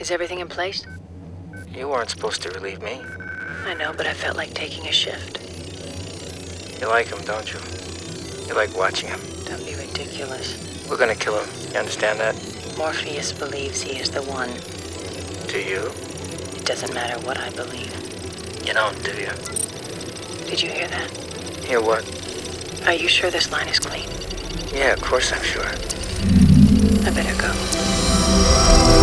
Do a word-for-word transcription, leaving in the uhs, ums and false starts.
Is everything in place? You weren't supposed to relieve me. I know, but I felt like taking a shift. You like him, don't you? You like watching him. Don't be ridiculous. We're gonna kill him. You understand that? Morpheus believes he is the one. Do you? It doesn't matter what I believe. You don't, do you? Did you hear that? Hear what? Are you sure this line is clean? Yeah, of course I'm sure. I better go.